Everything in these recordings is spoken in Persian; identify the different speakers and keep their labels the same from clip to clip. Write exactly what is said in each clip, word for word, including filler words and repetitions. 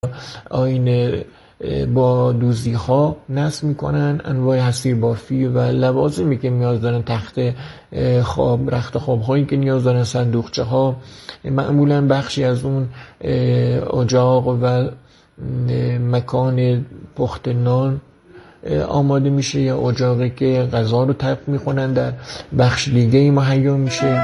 Speaker 1: آینه با دوزی ها نصب میکنن، انواع حصیر بافی و لوازمی که نیاز دارن، تخت خواب، رخت خواب هایی که نیاز دارن، صندوقچه ها. معمولا بخشی از اون اجاق و مکان پخت نان آماده میشه، یا اجاقی که غذا رو تپ میکنن در بخش دیگه مهیا میشه.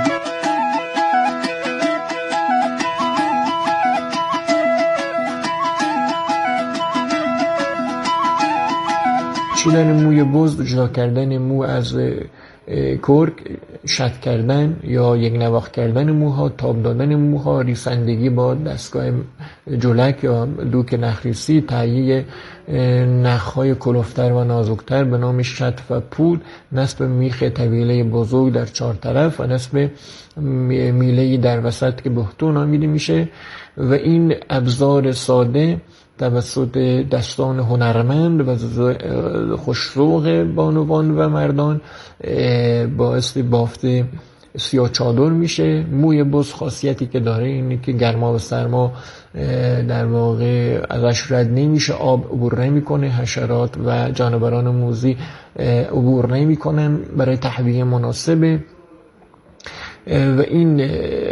Speaker 1: چیدن موی بز، جدا کردن مو از کرک، شط کردن یا یک نواخت کردن موها، تاب دادن موها، ریسندگی با دستگاه جلک یا دوک نخریسی، تهیه نخهای کلفتر و نازکتر به نام شط و پود، نصب میخ طویله بزرگ در چهار طرف و نصب میله‌ای در وسط که بهتو نامیده میشه. و این ابزار ساده توسط دستان هنرمند و خوش‌ذوق بانوان و مردان باعث بافت سیاه چادر میشه. موی بز خاصیتی که داره اینه که گرما و سرما در واقع ازش رد نمیشه، آب عبور نمیکنه، حشرات و جانوران موذی عبور نمیکنن، برای تهویه مناسبه. و این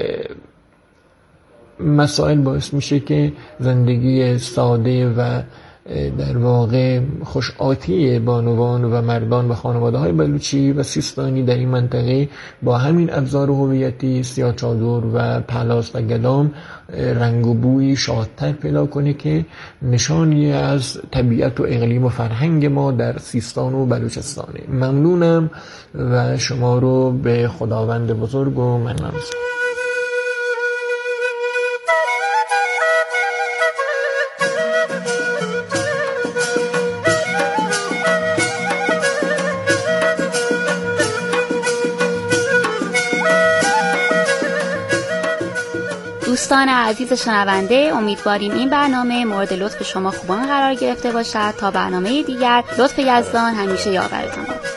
Speaker 1: مسائل باعث میشه که زندگی ساده و در واقع خوش‌آتی بانوان و مردان و خانواده های بلوچی و سیستانی در این منطقه با همین ابزار هویتی سیاه چادر و پلاس و گدام رنگ و بوی شادتر پیدا کنه که نشانی از طبیعت و اقلیم و فرهنگ ما در سیستان و بلوچستانه. ممنونم و شما رو به خداوند بزرگ و منم.
Speaker 2: دوستان عزیز شنونده، امیدواریم این برنامه مورد لطف شما خوبان قرار گرفته باشد. تا برنامه دیگر، لطف یزدان همیشه یاورتان باد.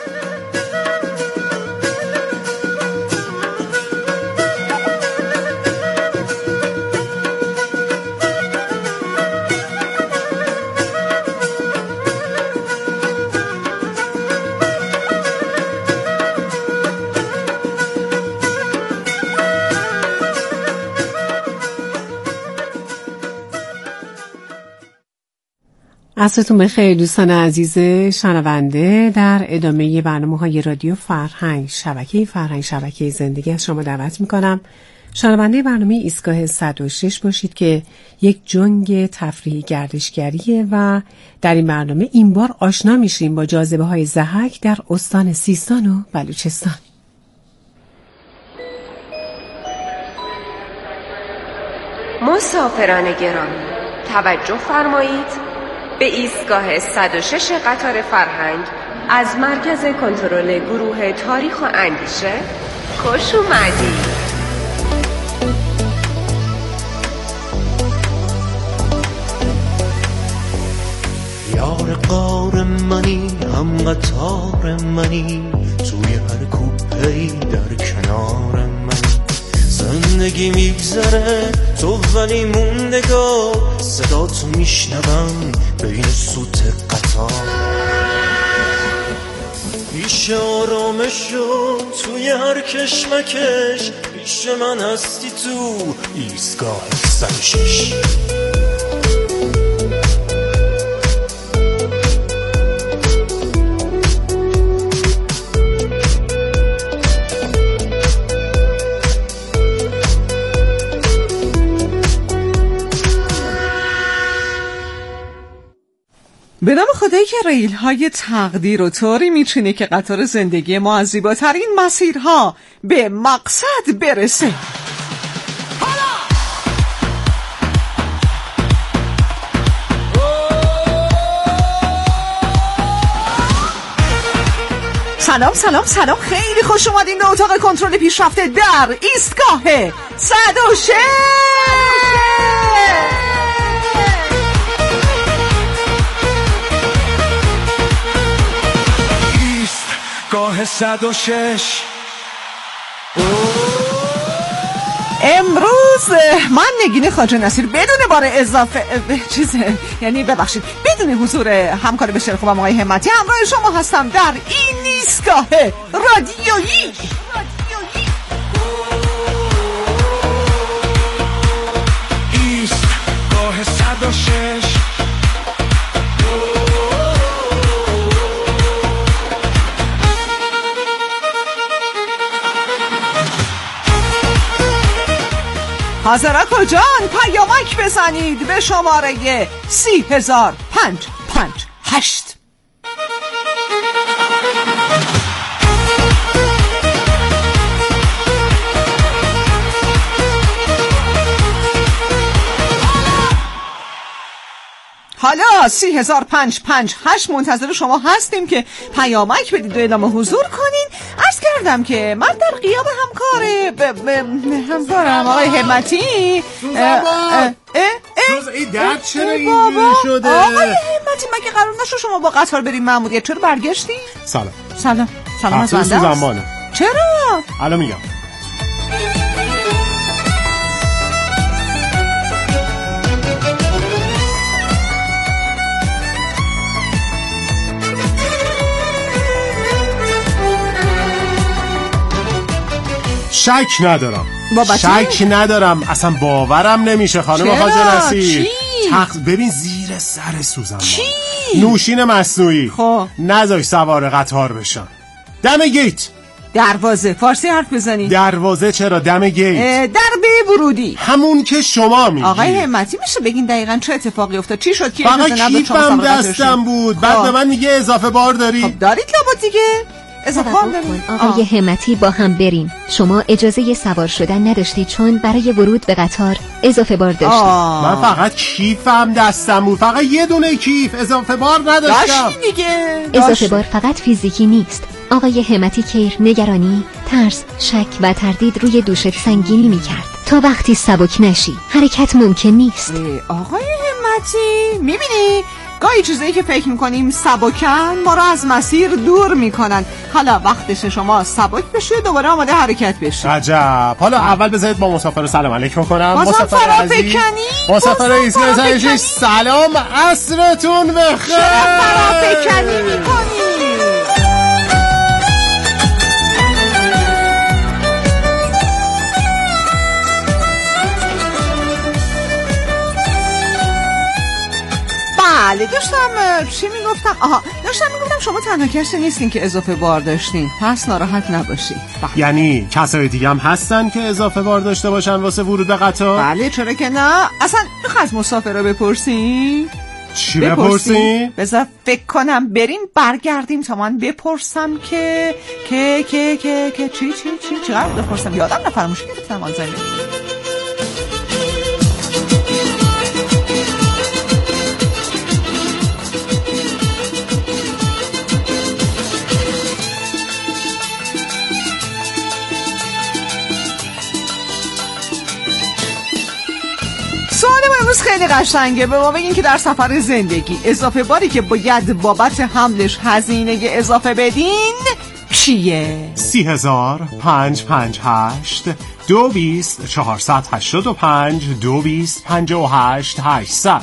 Speaker 3: عصرتون بخیر دوستان عزیز شنونده. در ادامه برنامه‌های رادیو فرهنگ، شبکه فرهنگ، شبکه زندگی از شما دعوت می‌کنم شنونده برنامه ایستگاه صد و شش باشید که یک جنگ تفریحی گردشگریه و در این برنامه این بار آشنا میشیم با جاذبه‌های ضحک در استان سیستان و بلوچستان.
Speaker 4: مسافران گرامی، توجه فرمایید. به ایستگاه صد و شش قطار فرهنگ از مرکز کنترل گروه تاریخ و اندیشه خوش اومدید.
Speaker 5: یار قار منی، هم قطار منی، توی هر کوپه‌ای در کنار من. زندگی میگذره تو ولی موندگار، صدا تو میشنوم بین سوت قطار. پیش آرامشو توی هر کشمکش، پیش من هستی تو ایستگاه صد و شش.
Speaker 6: به نام خدایی که ریل های تقدیر و طوری میتونه که قطار زندگی ما از زیباترین مسیرها به مقصد برسه. سلام سلام سلام، خیلی خوش اومدین به اتاق کنترل پیشرفته در ایستگاه صد و شش.
Speaker 5: ایستگاه صد و شش.
Speaker 6: امروز من نگین خواجه نصیر بدون بار اضافه چیزه، یعنی ببخشید بدون حضور همکار بسیار خوبم آقای همتی همراه شما هستم در این ایستگاه رادیویی. ایستگاه صد و شش. حاضرا کجان؟ پیامک بزنید به شماره سی هزار پنج پنج هشت. حالا سی هزار پنج پنج هشت منتظر شما هستیم که پیامک بدید و اعلام حضور کنین. عرض کردم که من در غیاب همکار ب... ب... همکارم آقای همتی
Speaker 7: سوزن این درد چرا اینجوری شده؟
Speaker 6: آقای همتی مگه قرار نشد شما با قطار بریم ماموریت، چرا برگشتی؟
Speaker 7: سلام
Speaker 6: سلام سلام از بنده است. چرا؟
Speaker 7: الان میگم. شک ندارم شک ندارم اصلا باورم نمیشه خانم خواجه نصیر. تخت ببین زیر سر سوزن نوشین مصنوعی
Speaker 6: خب
Speaker 7: نذاش سوار قطار بشن. دم گیت
Speaker 6: دروازه فارسی حرف بزنی.
Speaker 7: دروازه چرا؟ دم گیت
Speaker 6: دربه ورودی
Speaker 7: همون که شما میگی.
Speaker 6: آقای همتی میشه بگین دقیقاً چه اتفاقی افتاد؟ چی شد که
Speaker 7: فقط کیفم دستم بود بعد به من میگه اضافه بار داری.
Speaker 6: خب دارید لابد دیگه اضافه بار دارید.
Speaker 8: آقای همتی با هم بریم. شما اجازه سوار شدن نداشتید چون برای ورود به قطار اضافه بار داشتید.
Speaker 7: من فقط کیفم دستم بود، فقط یه دونه کیف، اضافه بار نداشتم
Speaker 6: دیگه.
Speaker 8: اضافه بار فقط فیزیکی نیست. آقای همتی کیر نگرانی، ترس، شک و تردید روی دوشت سنگینی میکرد. تا وقتی سبک نشی حرکت ممکن نیست.
Speaker 6: آقای همتی میبینی گاهی چیزایی که فکر میکنیم سبکن ما رو از مسیر دور میکنن. حالا وقتش شما سبک بشید دوباره آماده حرکت بشید.
Speaker 7: عجب. حالا اول بذارید با مسافر سلام علیکم کنم.
Speaker 6: مسافر عزیز
Speaker 7: مسافر ایسکای سلام عصرتون بخیر.
Speaker 6: چرا فرافکنی میکنی؟ بله داشتم چی میگفتم؟ آها داشتم میگفتم شما تنها کسی نیستین که اضافه بار داشتین، پس ناراحت نباشید.
Speaker 7: یعنی کسای دیگه هم هستن که اضافه بار داشته باشن واسه ورود به قطار؟
Speaker 6: بله چرا که نه. اصلا میخوای از مسافرها بپرسین؟
Speaker 7: چی بپرسین؟
Speaker 6: بذار فکر کنم بریم برگردیم تا من بپرسم که که که که که چی چی چی چقدر بپرسم یادم نفرموش گرفتم آلزایمر. سوال ما امروز خیلی قشنگه. به ما بگین که در سفر زندگی اضافه باری که باید بابت حملش هزینه اضافه بدین چیه؟
Speaker 7: سی هزار پنج پنج هشت دو بیست چهارصد هشتاد و پنج دو بیست پنج و هشت هشتصد.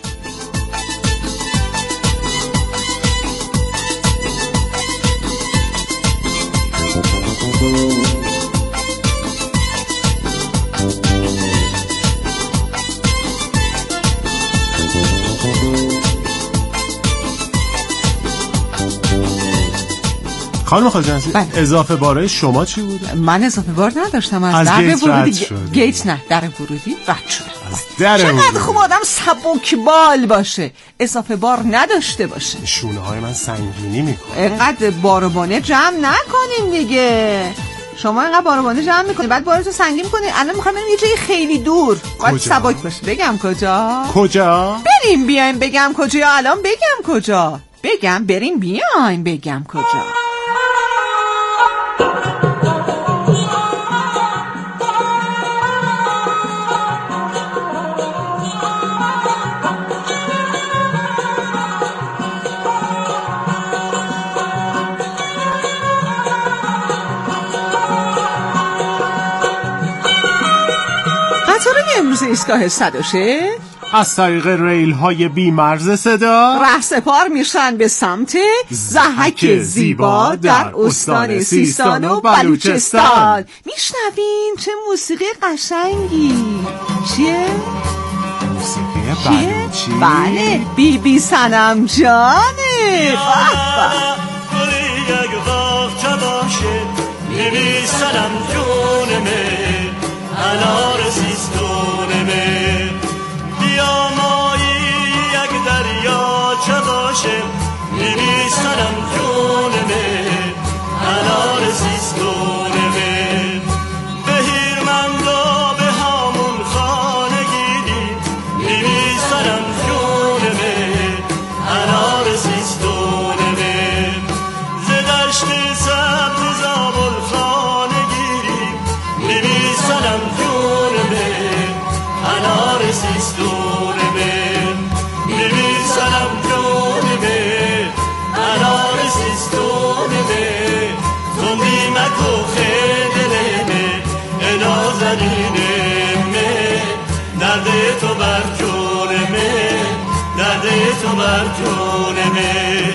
Speaker 7: خانم خواجه نصیر اضافه بارای شما چی بوده؟
Speaker 6: من اضافه بار نداشتم. از,
Speaker 7: از
Speaker 6: در
Speaker 7: گیت
Speaker 6: ورودی
Speaker 7: رد شد.
Speaker 6: گیت نه در ورودی رد شد.
Speaker 7: چقدر
Speaker 6: خوب آدم سبک بال باشه اضافه بار نداشته باشه.
Speaker 7: شونه های من سنگینی میکنه.
Speaker 6: اینقدر باروبانه جمع نکنیم دیگه. شما اینقدر باروبانه جمع میکنید بعد بارتو سنگین میکنید. الان میخوام بریم یه جای خیلی دور باید سبک باشه. بگم کجا؟
Speaker 7: کجا؟
Speaker 6: بریم بیایم بگم کجا یا الان بگم کجا؟ بگم بریم بیایم بگم کجا. قطار امروز ایستگاه صد و شش
Speaker 7: از طریق ریل های بی مرز صدا
Speaker 6: رهسپار میشن به سمت ضحک زیبا در استان سیستان و بلوچستان. میشنوین چه موسیقی قشنگی. چیه؟
Speaker 7: موسیقی بلوچی؟
Speaker 6: بله، بی بی صنم جانه.
Speaker 5: بی بی صنم جونمه انار سیستونمه بیا مایی یک دریا چه باشه بی بی صنم جونمه انار سیستونمه بهیر من دا به همون خانه گیدی بی بی صنم جونمه انار سیستونمه زدشت سبز زابل خانه گیری بی بی صنم جونمه انار سیستونمه بی بی صنم جونمه انار سیستونمه تندی مکو خیدلمه انازنینمه درد تو بر جونمه درد تو بر جونمه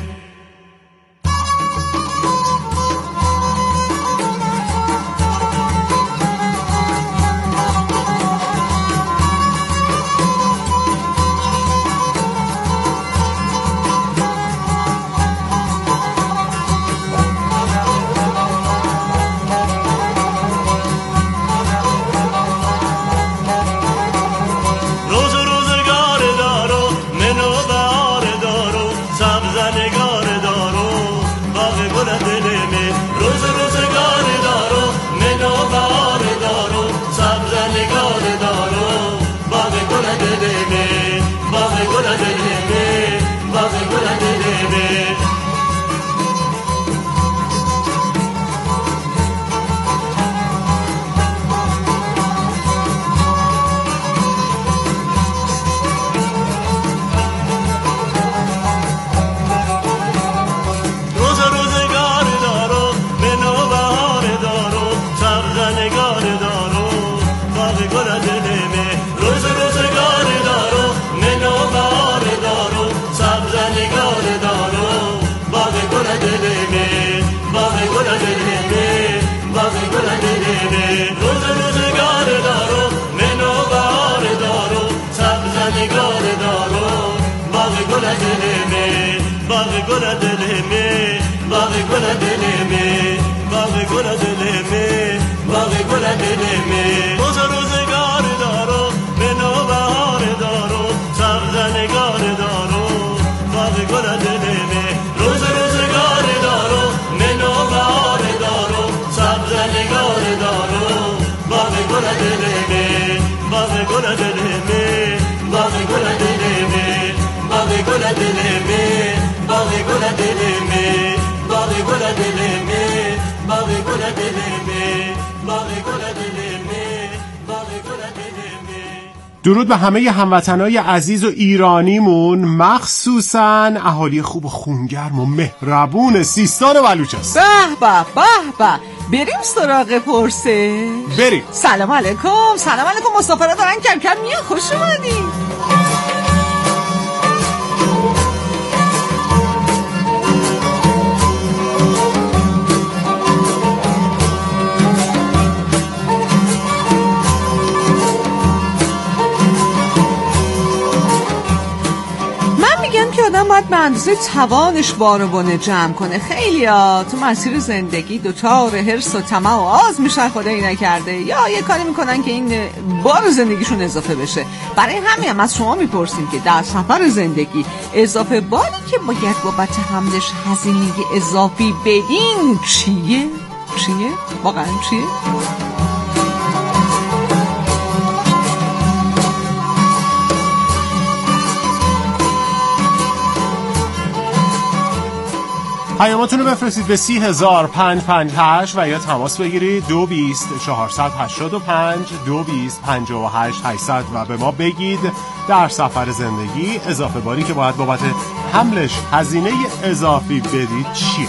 Speaker 7: درود به همه هموطنای عزیز و ایرانیمون، مخصوصاً اهالی خوب و خونگرم و مهربون سیستان و بلوچستان.
Speaker 6: به به به به. بریم سراغ پرسه.
Speaker 7: بریم.
Speaker 6: سلام علیکم. سلام علیکم. مسافرها دارن کم کم میان. خوش اومدین. آدم باید به اندازه توانش بار و بونه جمع کنه. خیلی ها تو مسیر زندگی دوچار حرص و طمع و آز میشن، خدایی نکرده، یا یه کاری میکنن که این بار زندگیشون اضافه بشه. برای همین هم از شما میپرسیم که در سفر زندگی اضافه باری که باید بابت حملش هزینه اضافی بدین چیه؟ چیه؟ واقعا چیه؟
Speaker 7: پیاماتون رو بفرستید به سی هزار پنج پنج هشت و یا تماس بگیرید دو بیست چهارصد هشتاد و پنج دو بیست پنجاه و هشت هشتصد و به ما بگید در سفر زندگی اضافه باری که باید بابت حملش هزینه اضافی بدید چیه؟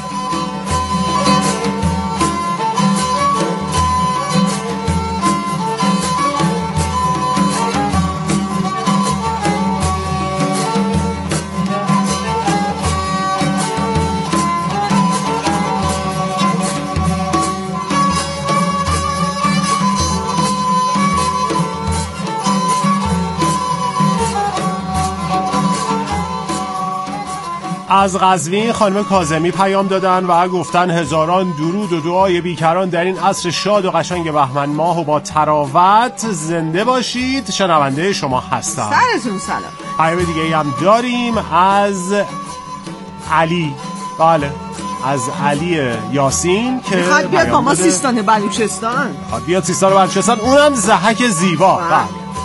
Speaker 7: از قزوین خانم کاظمی پیام دادن و گفتن هزاران درود و دعای بیکران در این عصر شاد و قشنگ بهمن ماه و با تراوت زنده باشید. شنونده شما هستم.
Speaker 6: سرتون سلام.
Speaker 7: پیام دیگه هم داریم از علی. بله از علی یاسین که
Speaker 6: میخواد بیاد با ما سیستان بلوچستان.
Speaker 7: میخواد بیاد سیستان بلوچستان، اونم ضحک زیبا. بله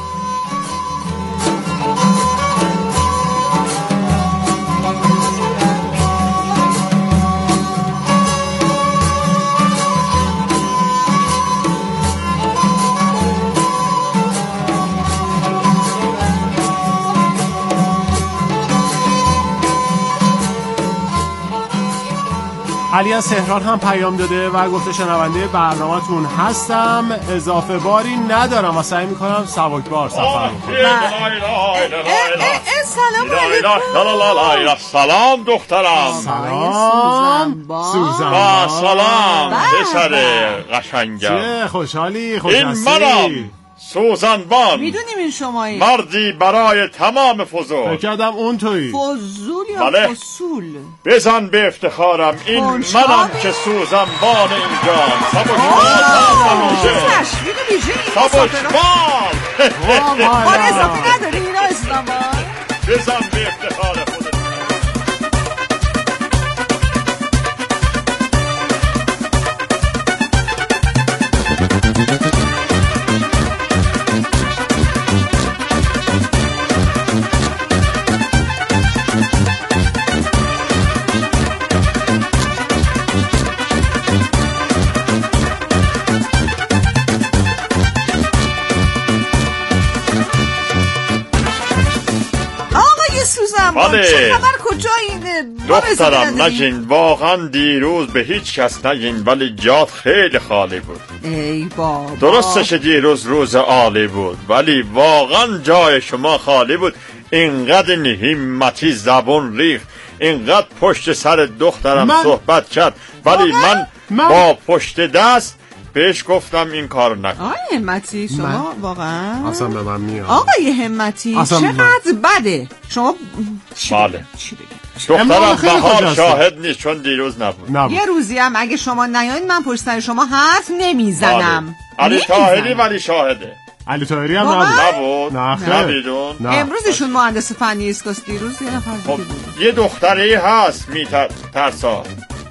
Speaker 7: علی از تهران هم پیام داده و گفته شنونده برنامه‌تون هستم، اضافه باری ندارم و سعی میکنم سبکبار سفر کنم.
Speaker 6: سلام علیکم.
Speaker 9: سلام دخترم.
Speaker 7: سلام سوزن.
Speaker 9: سلام پسر قشنگم.
Speaker 7: چه خوشحالی خوش
Speaker 9: این منم سوزنبان.
Speaker 6: میدونیم این شمایی
Speaker 9: مردی برای تمام فضول.
Speaker 7: فکر کردم اون تویی.
Speaker 6: فضول یا
Speaker 9: بله.
Speaker 6: فصول؟
Speaker 9: بزن به افتخارم این
Speaker 6: خوشحالی.
Speaker 9: منم که سوزنبان این جان. سبکبال
Speaker 6: چه تشویق ویژه این
Speaker 9: سبکبال.
Speaker 6: بار اضافی نداری اینا سوزنبان؟
Speaker 9: بزن به افتخار خودت.
Speaker 6: بله. چه خبر کجایین؟
Speaker 9: دخترم نگین، واقعا دیروز به هیچ کس نگین ولی جات خیلی خالی بود.
Speaker 6: ای بابا
Speaker 9: درستش دیروز روز عالی بود ولی واقعا جای شما خالی بود. اینقدر همتی زبون ریخت، اینقدر پشت سر دخترم من... صحبت کرد ولی من... من با پشت دست بهش گفتم این کار نکن.
Speaker 6: آقای همتی شما من... واقعا
Speaker 7: اصلا به من میاد.
Speaker 6: آقای همتی چقدر بده شما.
Speaker 9: بله
Speaker 6: چی بگم؟
Speaker 9: دخترم بهار شاهد نیست چون دیروز نبود.
Speaker 6: نبود. یه روزی هم اگه شما نیاین من پشت سر شما حرف نمیزنم.
Speaker 9: علی طاهری ولی شاهده.
Speaker 7: علی طاهری هم نبود.
Speaker 9: نبود.
Speaker 7: نه
Speaker 9: نبیدون.
Speaker 6: امروزشون مهندس فنی ایستگاست، دیروز یه نفر دیگه بود.
Speaker 9: یه دختری هست میترسا.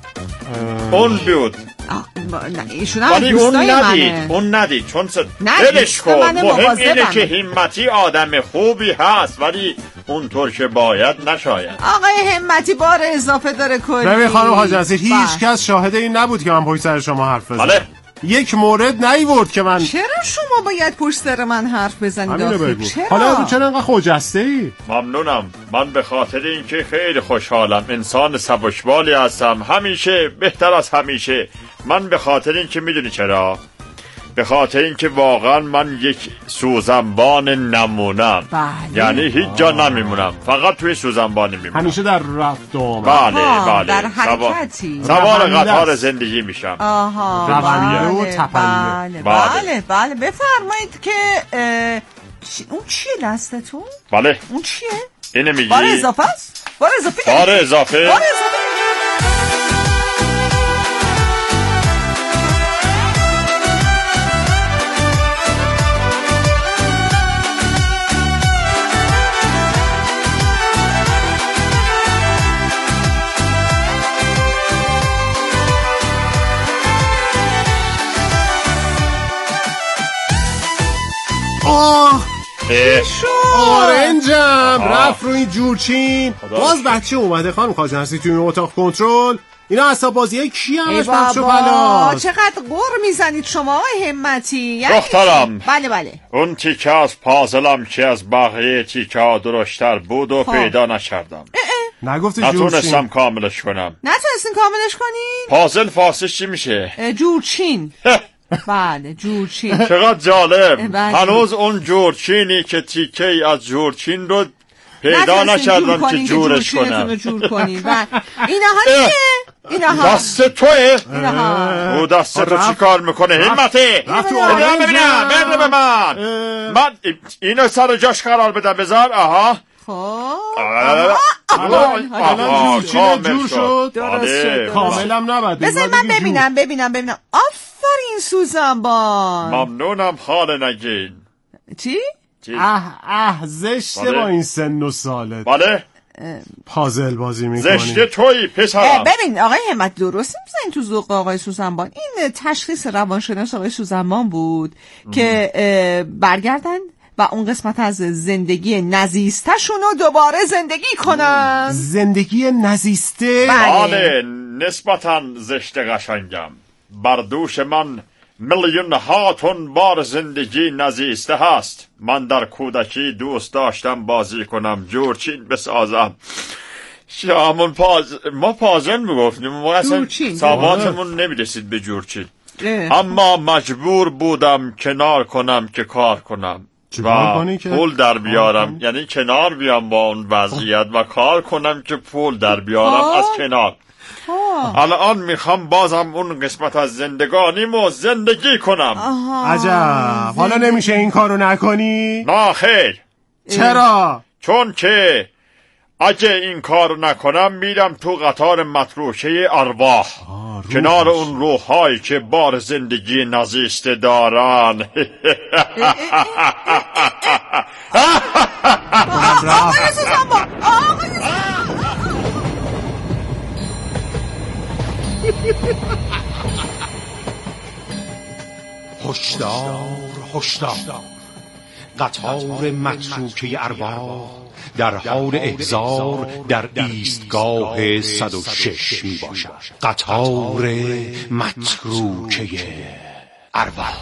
Speaker 9: اون بود.
Speaker 6: نه ایشون هم دوستای منه.
Speaker 9: ندید. اون ندید چون دلش کن. مهم اینه که همتی آدم خوبی هست ولی اونطور که باید نشاید.
Speaker 6: آقای همتی بار اضافه داره کلی.
Speaker 7: ببین خانم حاج نصیر هیچ کس شاهد این نبود که من پشت سر شما حرف بزنم.
Speaker 9: بله.
Speaker 7: یک مورد نیورد که من.
Speaker 6: چرا شما باید پشت سر من حرف بزنید؟
Speaker 7: چرا؟ حالا چرا انقدر خجسته ای؟
Speaker 9: ممنونم. من به خاطر اینکه خیلی خوشحالم، انسان سبکبالی هستم، همیشه بهتر از همیشه. من به خاطر اینکه میدونی چرا؟ به خاطر اینکه واقعا من یک سوزنبان نمونم.
Speaker 6: بله.
Speaker 9: یعنی هیچ جا نمیمونم، فقط توی سوزنبانی میمونم.
Speaker 7: همیشه در رفت و آمد.
Speaker 9: بله بله.
Speaker 6: در حرکتی.
Speaker 9: سوار قطار زندگی میشم.
Speaker 6: آها.
Speaker 7: روانیه و تپنیه.
Speaker 6: بله بله بله. بفرمایید که اون چیه دستتون؟
Speaker 9: بله.
Speaker 6: اون چیه؟
Speaker 9: اینه میگی؟
Speaker 6: بار اضافه است؟ بار اضافه؟
Speaker 9: بار اضافه؟
Speaker 6: بار اضافه؟
Speaker 7: آه آرنجم رفت روی جورچین. باز بچه اومده خانم خواجه هستی توی اتاق کنترل. اینا اصلا بازیای کی همش پخش و پلاس.
Speaker 6: چقدر غر میزنید شما آقای همتی.
Speaker 9: دخترم
Speaker 6: بله بله.
Speaker 9: اون تیکه از پازلم که از بقیه تیکه ها درشتر بود و پیدا نکردم.
Speaker 7: نگفتی جورچین؟
Speaker 9: نتونستم کاملش کنم.
Speaker 6: نتونستین کاملش کنین؟
Speaker 9: پازل فارسیش چی میشه؟
Speaker 6: جورچین. بله جورچین.
Speaker 9: چقدر جالب. هنوز اون جورچینی که تیکه ای از جورچین رو پیدا نکردم که جورش کنم.
Speaker 6: جور کنین. اینا ها چیه؟ اینا ها
Speaker 9: دست توه؟
Speaker 6: اینا ها
Speaker 9: او دست تو چی کار میکنه؟ همتی ببینم ببینم ببینم به من. من اینو سر جاش قرار بدم بذار. آها
Speaker 6: خب
Speaker 7: الان جورچین جور شد.
Speaker 6: درست شد.
Speaker 7: کاملم نباید
Speaker 6: بذار من ببینم ببینم ببینم. آفرین سوزن بان.
Speaker 9: ممنونم خاله نگین.
Speaker 6: چی؟
Speaker 7: اه اه زشته با این سن و سالت.
Speaker 9: بله
Speaker 7: پازل بازی میکنی.
Speaker 9: زشته تویی پسرم.
Speaker 6: ببین آقای همت درست میزنین تو ذوق آقای سوزنبان. این تشخیص روانشناس آقای سوزنبان بود ام. که برگردن و اون قسمت از زندگی نزیستشون رو دوباره زندگی کنن.
Speaker 7: زندگی نزیسته؟
Speaker 9: بله نسبتاً زشته قشنگم. بر دوش من میلیون ها تن بار زندگی نزیسته هست. من در کودکی دوست داشتم بازی کنم، جورچین بسازم. شامون پاز... ما پازن میگفتیم، ما اصلا سوادمون نمیرسید به جورچین. اما مجبور بودم کنار کنم که کار کنم و پول در بیارم. یعنی کنار بیام با اون وضعیت و کار کنم که پول در بیارم از کنار. الان میخوام بازم اون قسمت از زندگانیمو زندگی کنم.
Speaker 7: عجب. حالا نمیشه این کارو نکنی؟
Speaker 9: نه خیر.
Speaker 7: چرا؟
Speaker 9: چون که اگه این کارو نکنم میرم تو قطار متروکه ارواح، کنار اون روحایی که بار زندگی نزیسته دارن.
Speaker 10: هشدار هشدار، قطار متروکه ارواح در حال احضار در ایستگاه صد و شش می باشد. قطار متروکه ارواح.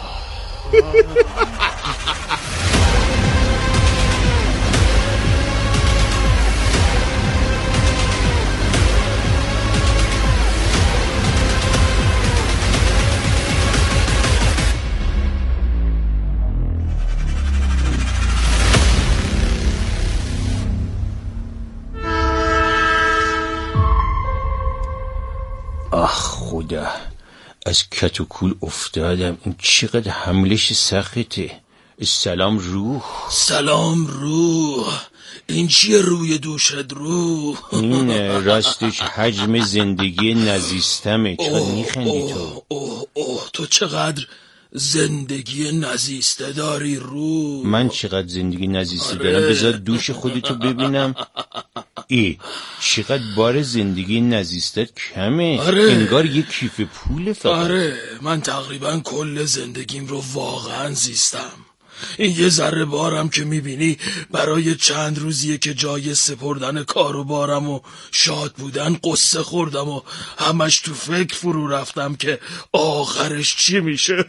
Speaker 11: آخ خدا، از کت و کول افتادم. این چقدر حملش سخته. سلام روح.
Speaker 12: سلام روح. این چیه روی دوشت روح؟
Speaker 11: این راستش حجم زندگی نزیستمه. چقدر میخندی تو؟
Speaker 12: اوه اوه اوه تو چقدر زندگی نزیسته داری روح.
Speaker 11: من چقدر زندگی نزیسته آره. دارم؟ بذار دوش خودتو ببینم. ای چقدر بار زندگی نزیستت کمه.
Speaker 12: آره.
Speaker 11: انگار یه کیف پول فقط.
Speaker 12: آره من تقریبا کل زندگیم رو واقعا زیستم. این یه ذره بارم که میبینی برای چند روزیه که جای سپردن کار و بارم و شاد بودن قصه خوردم و همش تو فکر فرو رفتم که آخرش چی میشه.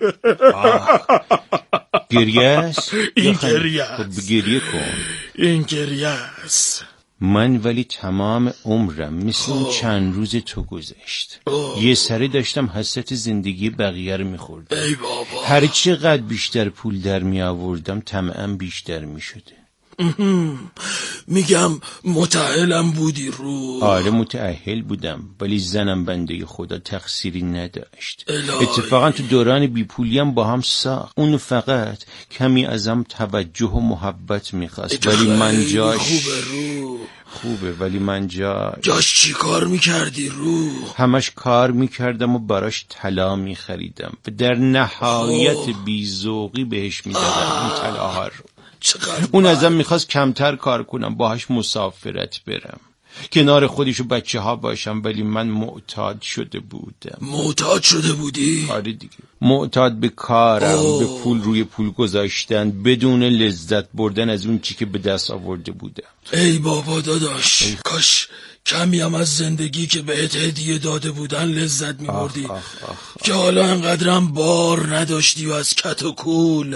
Speaker 11: گریه است؟
Speaker 12: این گریه است.
Speaker 11: خب گریه کن.
Speaker 12: این گریه است.
Speaker 11: من ولی تمام عمرم مثل اون چند روز تو گذشت. اوه. یه سره داشتم حسرت زندگی بقیه رو میخوردم.
Speaker 12: ای بابا.
Speaker 11: هر چقدر بیشتر پول در می آوردم طمعم بیشتر میشده.
Speaker 12: میگم متأهلم بودی رو.
Speaker 11: آره متأهل بودم، ولی زنم بنده خدا تقصیری نداشت. الهی. اتفاقا تو دوران بیپولیم با هم ساخت. اونو فقط کمی ازم توجه و محبت میخواست، ولی من جاش
Speaker 12: خوبه رو.
Speaker 11: خوبه ولی من جاش
Speaker 12: جاش چی کار میکردی رو؟
Speaker 11: همش کار میکردم و براش طلا میخریدم و در نهایت بیزوقی بهش میدادم اون طلاها رو. اون ازم میخواست کمتر کار کنم، باهاش مسافرت برم، کنار خودش و بچه ها باشم، ولی من معتاد شده بودم.
Speaker 12: معتاد شده بودی؟
Speaker 11: آره دیگه، معتاد به کارم. اوه. به پول روی پول گذاشتن بدون لذت بردن از اون چی که به دست آورده بودم.
Speaker 12: ای بابا داداش ای. کاش کمی هم از زندگی که بهت هدیه داده بودن لذت میبردی که حالا انقدرم بار نداشتی و از کت و کول.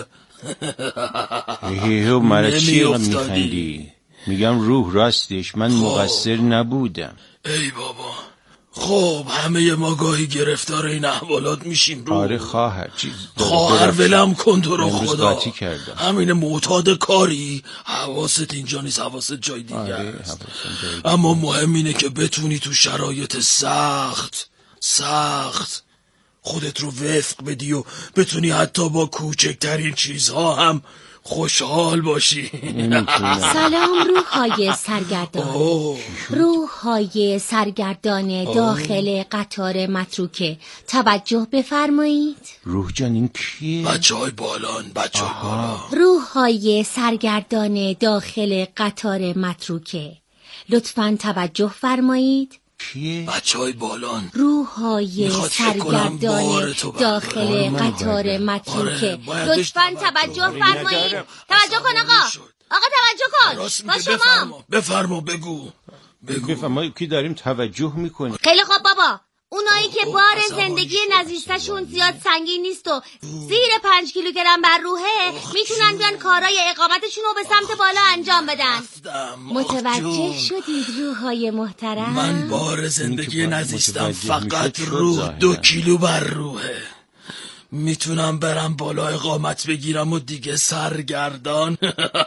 Speaker 11: هیهو مرا چی میخندی؟ میگم روح راستش من مقصر نبودم.
Speaker 12: ای بابا خب همه ما گاهی گرفتار این احوالات میشیم رو.
Speaker 11: آره خواهر چیز
Speaker 12: خواهر ولم کن تو رو خدا.
Speaker 11: کردم.
Speaker 12: همین معتاد کاری، حواست اینجا نیست، حواست جای دیگه
Speaker 11: آره
Speaker 12: است. اما مهم اینه که بتونی تو شرایط سخت سخت خودت رو وفق بدی و بتونی حتی با کوچکترین چیزها هم خوشحال باشی.
Speaker 8: سلام روح‌های سرگردان. روح‌های سرگردان داخل قطار متروکه توجه بفرمایید.
Speaker 11: روح جان این کیه؟
Speaker 12: بچه های بالان بچه های بالان.
Speaker 8: روح‌های سرگردان داخل قطار متروکه لطفاً توجه فرمایید.
Speaker 11: کیه؟
Speaker 12: بچه های بالان.
Speaker 8: روح‌های سرگردان داخل قطار متروکه لطفاً توجه فرمایید. توجه کن آقا. آقا توجه کن. با شما.
Speaker 12: بفرما بگو. بگو.
Speaker 11: بفرما کی داریم توجه میکنیم.
Speaker 8: خیلی خوب بابا. اونایی که بار زندگی نزیستشون زیاد سنگین نیست و زیر پنج کیلوگرم بر روحه میتونن بیان کارهای اقامتشون رو به سمت بالا انجام بدن. متوجه شدید روحای محترم؟
Speaker 12: من بار زندگی نزیستم، فقط روح دو کیلو بر روحه. میتونم برم بالا اقامت بگیرم و دیگه سرگردان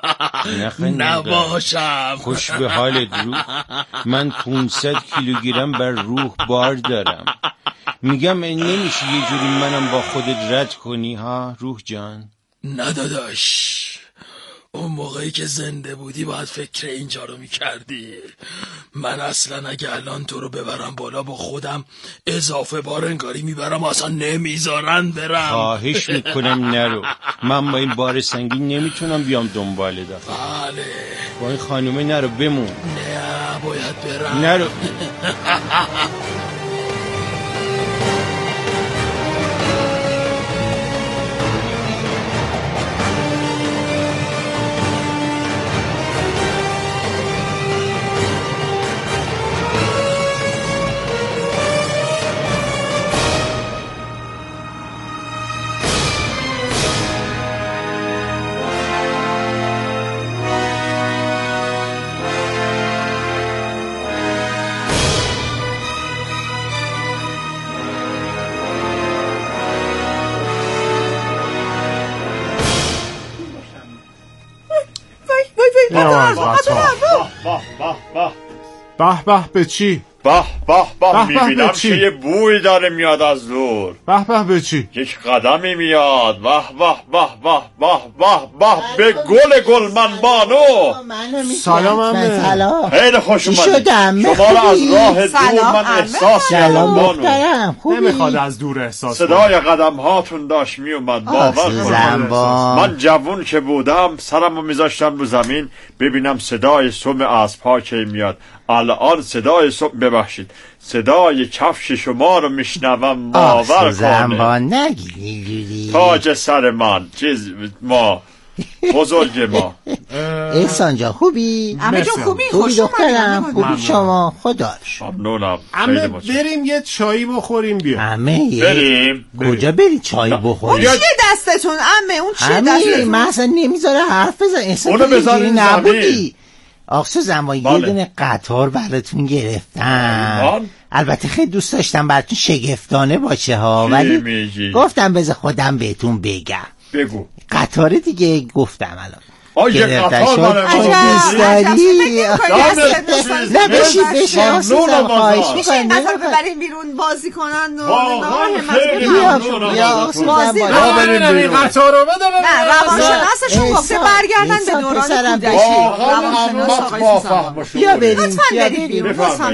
Speaker 12: نباشم.
Speaker 11: خوش به حالت روح. من پونصد کیلوگرم بر روح بار دارم. میگم این نمیشه یه جوری منم با خودت رد کنی ها روح جان؟
Speaker 12: نه داداش، اون موقعی که زنده بودی باید فکر اینجا رو میکردی. من اصلا اگه الان تو رو ببرم بالا با خودم اضافه بار انگاری میبرم، اصلا نمیذارن برم.
Speaker 11: خواهش میکنم نرو. من با این بار سنگین نمیتونم بیام دنبال دفعه.
Speaker 12: بله
Speaker 11: با این خانومه نرو بمون.
Speaker 12: نه باید برم.
Speaker 11: نرو.
Speaker 7: به به به چی؟
Speaker 9: به به به میبینم که یه بوی داره میاد از دور.
Speaker 7: به به به چی؟
Speaker 9: یک قدمی میاد. به به به به به به به به گل گل من بانو.
Speaker 7: سلام عمه.
Speaker 13: سلام.
Speaker 9: خیلی خوش اومدید. شما رو از راه دور من احساس کردم بانو.
Speaker 7: نمیخواد از دور احساس.
Speaker 9: صدای قدم هاتون داشت میومد. باور کنید من جوون که بودم سرمو میذاشتم رو زمین ببینم صدای سم اسب‌ها کی میاد. الان صدای صبح ببخشید صدای کفش شما رو میشنوم. باور
Speaker 13: کنه نگی
Speaker 9: تاج سر من چیز ما بزرگ ما.
Speaker 13: احسان جان خوبی؟
Speaker 6: عمه جان خوبی؟
Speaker 13: خوبی دخترم؟ خوبی شما؟ خداش
Speaker 9: ممنونم.
Speaker 7: عمه بریم یه چایی بخوریم بیا.
Speaker 13: عمه
Speaker 9: بریم
Speaker 13: کجا بریم چایی بخوریم؟
Speaker 6: اون چیه دستتون عمه؟ اون چیه دستتون؟
Speaker 13: من اصلا نمیذاره حرف بزن. احسان
Speaker 9: اونو بزنین
Speaker 13: نبودی آقسو زمان یه دونه قطار براتون گرفتم. البته خیلی دوست داشتم براتون شگفتانه باشه ها، ولی گفتم بذار خودم بهتون بگم.
Speaker 9: بگو.
Speaker 13: قطار دیگه گفتم الان
Speaker 9: آیه قطار داره
Speaker 13: دوست داری. نه بشید بشید آقسو زمان خواهش میکنم
Speaker 6: قطار ببرین بیرون بازی کنن و
Speaker 13: بیا آقسو زمان
Speaker 7: بریم قطار رو بده.
Speaker 6: نه روانشناسشون گفته برگردن به دوران کودکی. روانشناس آقای زمان
Speaker 13: بیا بریم
Speaker 6: لطفا بریم بیرون.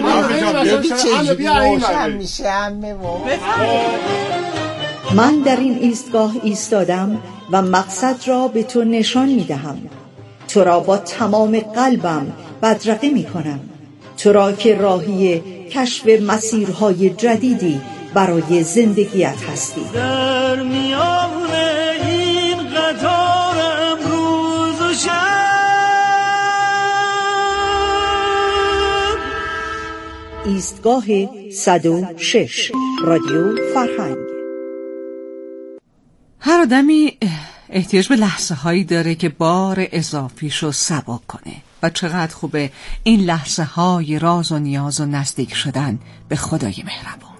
Speaker 14: من در این ایستگاه ایستادم و مقصد را به تو نشان می دهم. تو را با تمام قلبم بدرقه می کنم. تو را که راهی کشف مسیرهای جدیدی برای زندگیت هستی.
Speaker 5: در میان این قطار امروز و شب
Speaker 14: ایستگاه صد و شش رادیو فرهنگ.
Speaker 6: هر آدمی احتیاج به لحظه هایی داره که بار اضافیشو سبک کنه و چقدر خوبه این لحظه های راز و نیاز و نزدیک شدن به خدای مهربان.